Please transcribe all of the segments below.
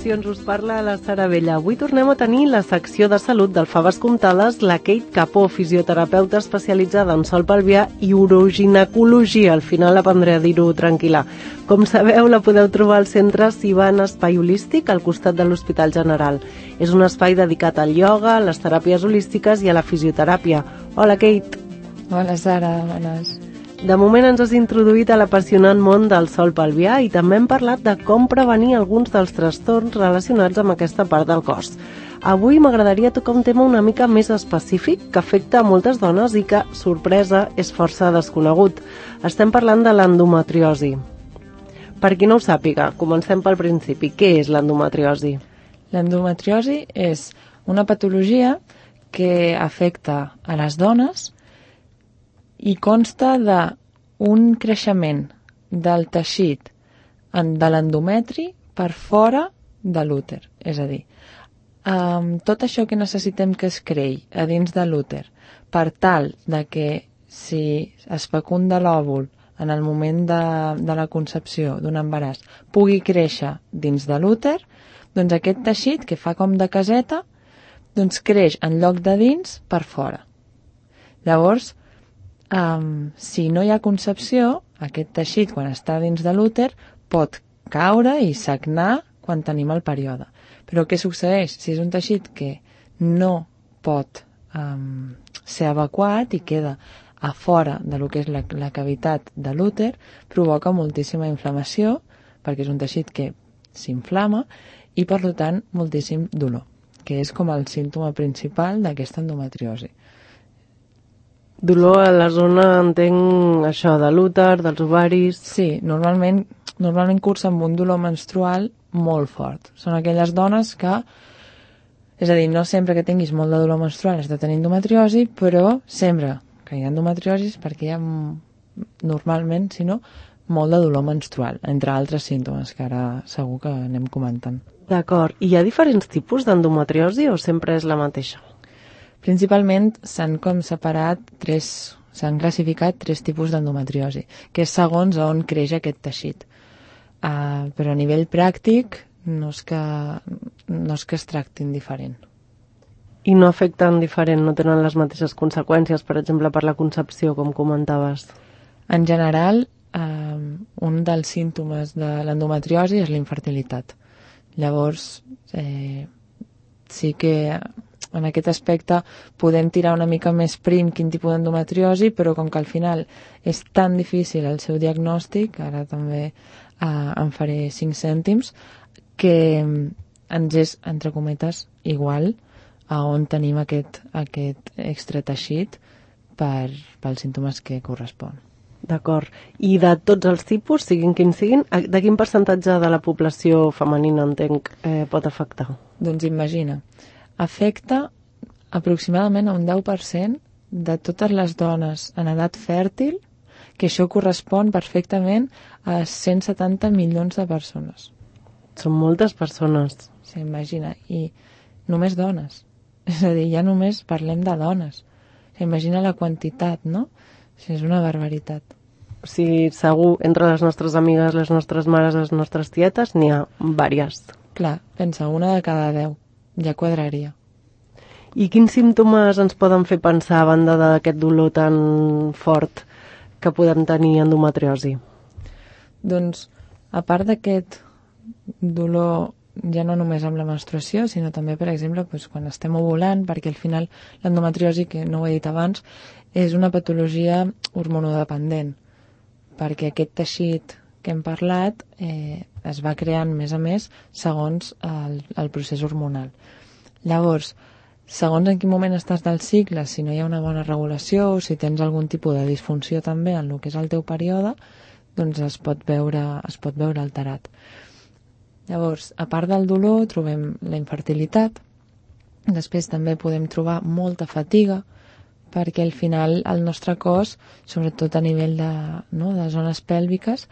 Solucions, us parla la Sara Vella. Avui tornem a tenir la secció de salut del Faves Comptades, la Kate Capó, fisioterapeuta especialitzada en sol pelvià i uroginecologia. Al final aprendré a dir-ho tranquil·la. Com sabeu, la podeu trobar al centre Sivan Espai Holístic, al costat de l'Hospital General. És un espai dedicat al ioga, a les teràpies holístiques i a la fisioteràpia. Hola, Kate. Hola, Sara, bones. De moment ens has introduït a l'apassionant món del sol pelvià i també hem parlat de com prevenir alguns dels trastorns relacionats amb aquesta part del cos. Avui m'agradaria tocar un tema una mica més específic que afecta a moltes dones i que, sorpresa, és força desconegut. Estem parlant de l'endometriosi. Per qui no ho sàpiga, comencem pel principi. Què és l'endometriosi? L'endometriosi és una patologia que afecta a les dones i consta d'un creixement del teixit de l'endometri per fora de l'úter. És a dir, tot això que necessitem que es creï a dins de l'úter per tal de que si es fecunda l'òvul en el moment de la concepció d'un embaràs pugui créixer dins de l'úter, doncs aquest teixit que fa com de caseta doncs creix en lloc de dins per fora. Llavors, si no hi ha concepció, aquest teixit, quan està dins de l'úter, pot caure i sagnar quan tenim el període. Però què succeeix? Si és un teixit que no pot ser evacuat i queda a fora de lo que és la cavitat de l'úter, provoca moltíssima inflamació, perquè és un teixit que s'inflama i, per tant, moltíssim dolor, que és com el símptoma principal d'aquesta endometriosi. Dolor a la zona, entenc, això, de l'úter, dels ovaris... Sí, normalment cursa amb un dolor menstrual molt fort. Són aquelles dones que, és a dir, no sempre que tinguis molt de dolor menstrual has de tenir endometriosi, però sempre que hi ha endometriosi perquè hi ha normalment, si no, molt de dolor menstrual, entre altres símptomes que ara segur que anem comentant. D'acord. I hi ha diferents tipus d'endometriosi o sempre és la mateixa? Principalment s'han classificat tres tipus d'endometriosi, que és segons on creix aquest teixit. Però a nivell pràctic no és que es tractin diferent. I no afecten diferent, no tenen les mateixes conseqüències, per exemple, per la concepció, com comentaves? En general, un dels símptomes de l'endometriosi és la infertilitat. Llavors, sí que en aquest aspecte podem tirar una mica més prim quin tipus d'endometriosi, però com que al final és tan difícil el seu diagnòstic, ara també en faré 5 cèntims, que ens és, entre cometes, igual a on tenim aquest extrateixit pels símptomes que correspon. D'acord. I de tots els tipus, siguin quins siguin, de quin percentatge de la població femenina, entenc, pot afectar? Doncs imagina, afecta aproximadament a un 10% de totes les dones en edat fèrtil, que això correspon perfectament a 170 milions de persones. Són moltes persones. Sí, imagina, i només dones. És a dir, ja només parlem de dones. Imagina la quantitat, no? És una barbaritat. Sí, segur, entre les nostres amigues, les nostres mares, les nostres tietes, n'hi ha vàries. Clar, pensa, una de cada 10. Ja quadraria. I quins símptomes ens poden fer pensar, a banda d'aquest dolor tan fort, que podem tenir endometriosi? Doncs, a part d'aquest dolor, ja no només amb la menstruació, sinó també, per exemple, quan estem ovulant, perquè al final l'endometriosi, que no ho he dit abans, és una patologia hormonodependent, perquè aquest teixit que hem parlat es va creant més a més segons el procés hormonal. Llavors, segons en quin moment estàs del cicle, si no hi ha una bona regulació o si tens algun tipus de disfunció també en el que és el teu període, doncs es pot veure alterat. Llavors, a part del dolor, trobem la infertilitat. Després també podem trobar molta fatiga, perquè al final el nostre cos, sobretot a nivell de zones pèlviques,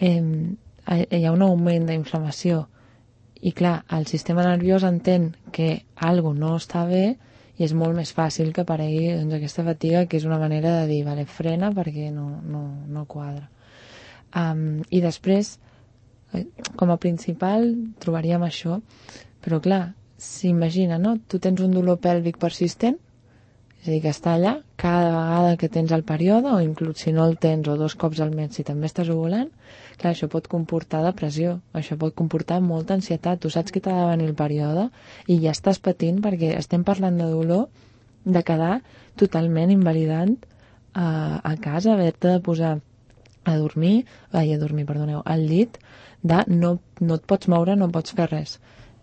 hi ha un augment d'inflamació. I clar, el sistema nerviós entén que alguna cosa no està bé i és molt més fàcil que aparegui aquesta fatiga, que és una manera de dir, vale, frena perquè no quadra. I després, Com a principal trobaríem això, però clar, s'imagina, no? Tu tens un dolor pèlvic persistent, és a dir, que està allà cada vegada que tens el període, o inclús si no el tens, o 2 cops al mes si també estàs ovulant. Clar, això pot comportar depressió, això pot comportar molta ansietat. Tu saps que t'ha de venir el període i ja estàs patint perquè estem parlant de dolor, de quedar totalment invalidant a casa, haver-te de posar al llit, de no et pots moure, no pots fer res.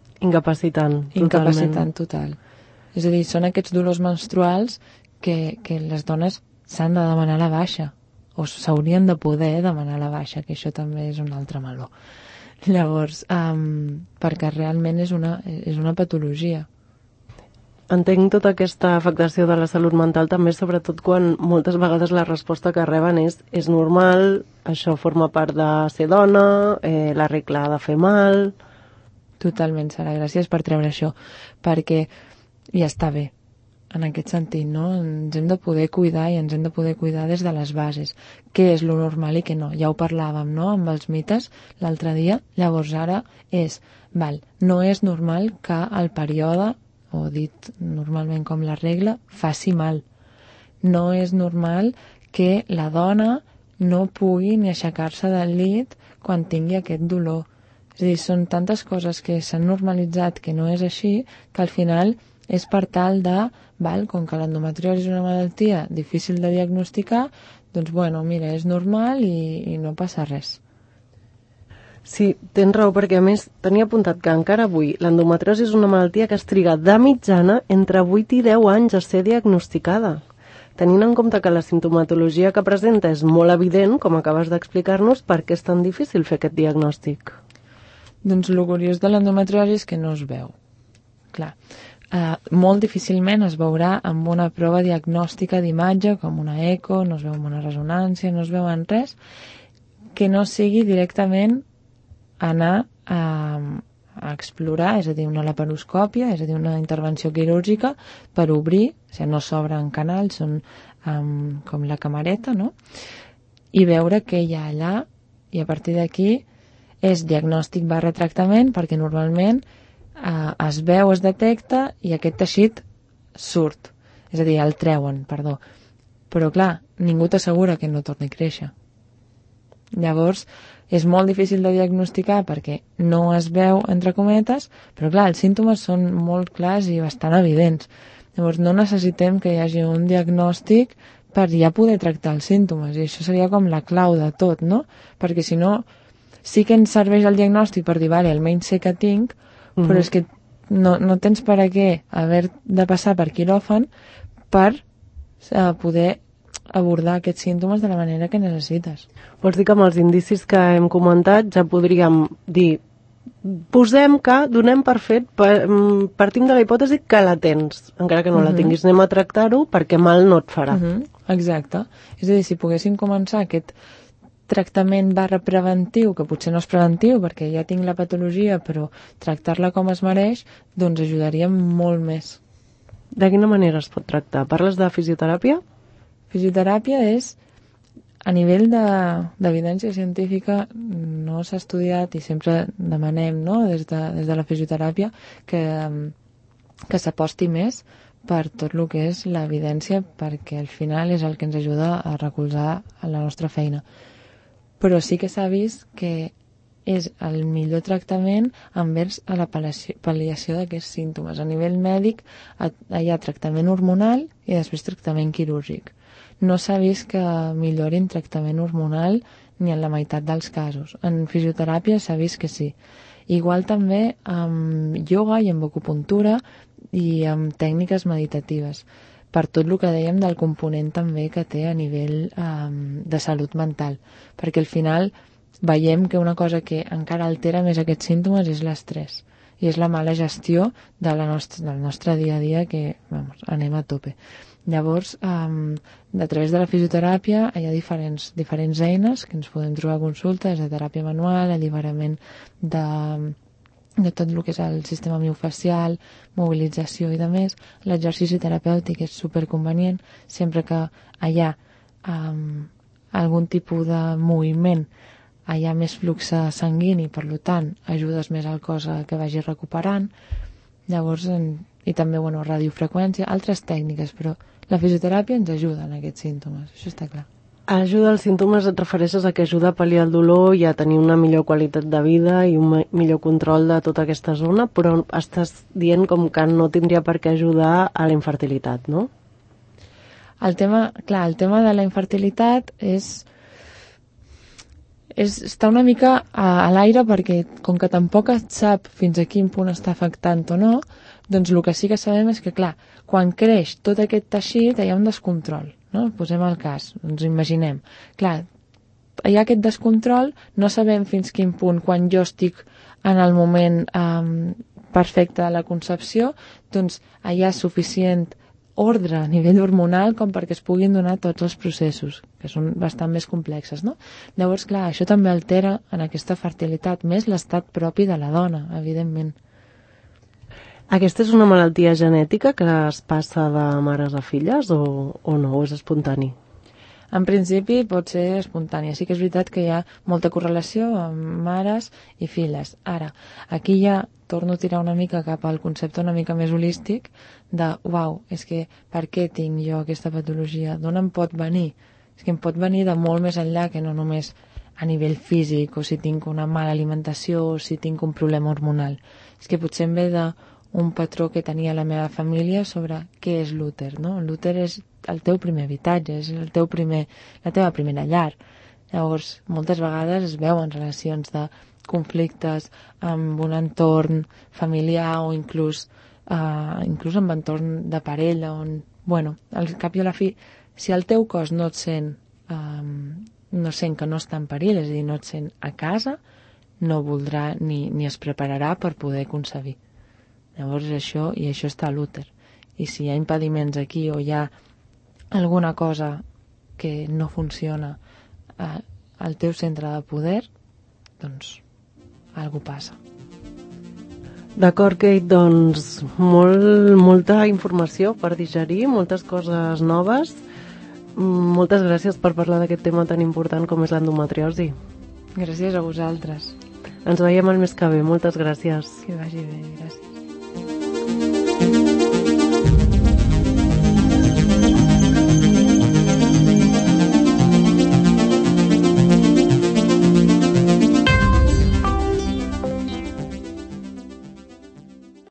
Incapacitant total. És a dir, són aquests dolors menstruals que les dones s'han de demanar la baixa, o s'haurien de poder demanar la baixa, que això també és un altre meló. Llavors, perquè realment és una patologia. Entenc tota aquesta afectació de la salut mental també, sobretot quan moltes vegades la resposta que reben és normal, això forma part de ser dona, la regla ha de fer mal... Totalment, Sara, gràcies per treure això, perquè ja està bé, en aquest sentit, no? Ens hem de poder cuidar i ens hem de poder cuidar des de les bases. Què és lo normal i què no? Ja ho parlàvem, no?, amb els mites l'altre dia. Llavors ara no és normal que el període, o dit normalment com la regla, faci mal. No és normal que la dona no pugui ni aixecar-se del llit quan tingui aquest dolor. És a dir, són tantes coses que s'han normalitzat que no és així, que al final és per tal de, com que l'endometriosi és una malaltia difícil de diagnosticar, doncs mira, és normal i no passa res. Sí, tens raó, perquè a més tenia apuntat que encara avui l'endometriosi és una malaltia que es triga de mitjana entre 8 i 10 anys a ser diagnosticada. Tenint en compte que la simptomatologia que presenta és molt evident, com acabes d'explicar-nos, per què és tan difícil fer aquest diagnòstic? Doncs el curiós de l'endometriosi és que no es veu. Clar, molt difícilment es veurà amb una prova diagnòstica d'imatge, com una eco, no es veu amb una resonància, no es veu en res, que no sigui directament anar a explorar, és a dir, una laparoscòpia, és a dir, una intervenció quirúrgica per obrir, o sigui, no s'obren canals, són com la camareta, no?, i veure què hi ha allà, i a partir d'aquí és diagnòstic / tractament, perquè normalment es veu, es detecta i aquest teixit surt, és a dir, el treuen, perdó. Però clar, ningú t'assegura que no torni a créixer. Llavors, és molt difícil de diagnosticar perquè no es veu, entre cometes, però clar, els símptomes són molt clars i bastant evidents. Llavors, no necessitem que hi hagi un diagnòstic per ja poder tractar els símptomes, i això seria com la clau de tot, no? Perquè si no, sí que ens serveix el diagnòstic per dir, almenys sé que tinc, però és que no tens per a què haver de passar per quiròfan per poder abordar aquests símptomes de la manera que necessites. Vols dir que amb els indicis que hem comentat ja podríem dir, donem per fet, partim de la hipòtesi que la tens, encara que no la tinguis, anem a tractar-ho perquè mal no et farà. Exacte. És a dir, si poguéssim començar aquest tractament / preventiu, que potser no és preventiu perquè ja tinc la patologia, però tractar-la com es mereix, doncs ajudaria molt més. De quina manera es pot tractar? Parles de fisioteràpia? Fisioteràpia és, a nivell d'evidència científica, no s'ha estudiat i sempre demanem, no?, des de la fisioteràpia que s'aposti més per tot el que és l'evidència, perquè al final és el que ens ajuda a recolzar la nostra feina. Però sí que s'ha vist que és el millor tractament envers a la pal·liació d'aquests símptomes. A nivell mèdic hi ha tractament hormonal i després tractament quirúrgic. No s'ha vist que millorin tractament hormonal ni en la meitat dels casos. En fisioteràpia s'ha vist que sí. Igual també amb ioga i amb acupuntura i amb tècniques meditatives, per tot el que dèiem del component també que té a nivell de salut mental, perquè al final veiem que una cosa que encara altera més aquests símptomes és l'estrès, i és la mala gestió del nostre dia a dia que anem a tope. Llavors, a través de la fisioteràpia hi ha diferents eines que ens podem trobar a consulta, des de teràpia manual, alliberament de tot el que és el sistema miofacial, mobilització i de més. L'exercici terapèutic és superconvenient sempre que hi ha algun tipus de moviment hi ha més flux sanguini, per tant, ajudes més al cos a que vagi recuperant. Llavors, i també, radiofreqüència, altres tècniques, però la fisioteràpia ens ajuda en aquests símptomes, això està clar. Ajuda als símptomes, et refereixes a que ajuda a pal·liar el dolor i a tenir una millor qualitat de vida i un millor control de tota aquesta zona, però estàs dient com que no tindria per què ajudar a la infertilitat, no? El tema de la infertilitat està una mica a l'aire perquè com que tampoc es sap fins a quin punt està afectant o no, doncs el que sí que sabem és que, clar, quan creix tot aquest teixit hi ha un descontrol, no? Posem el cas, ens imaginem. Clar, hi ha aquest descontrol, no sabem fins quin punt, quan jo estic en el moment perfecte de la concepció, doncs hi ha suficient ordre a nivell hormonal com perquè es puguin donar tots els processos, que són bastant més complexes, no? Llavors, clar, això també altera en aquesta fertilitat, més l'estat propi de la dona, evidentment. Aquesta és una malaltia genètica que es passa de mares a filles o no, o és espontani? En principi pot ser espontània. Sí que és veritat que hi ha molta correlació amb mares i filles. Ara, aquí ja torno a tirar una mica cap al concepte una mica més holístic de, uau, és que per què tinc jo aquesta patologia? D'on em pot venir? És que em pot venir de molt més enllà que no només a nivell físic o si tinc una mala alimentació o si tinc un problema hormonal. És que potser em ve d'un patró que tenia la meva família sobre què és l'úter, no? L'úter és el teu primer habitatge, és la teva primera llar. Llavors, moltes vegades es veuen relacions de conflictes amb un entorn familiar o inclús amb entorn de parella, on, al cap i a la fi, si el teu cos no et sent que no està en perill, és a dir, no et sent a casa, no voldrà ni es prepararà per poder concebir. Llavors això està a l'úter. I si hi ha impediments aquí o hi ha alguna cosa que no funciona al teu centre de poder, doncs alguna passa. D'acord, Kate, doncs molta informació per digerir, moltes coses noves. Moltes gràcies per parlar d'aquest tema tan important com és l'endometriosi. Gràcies a vosaltres. Ens veiem el mes que ve, moltes gràcies. Que vagi bé, gràcies.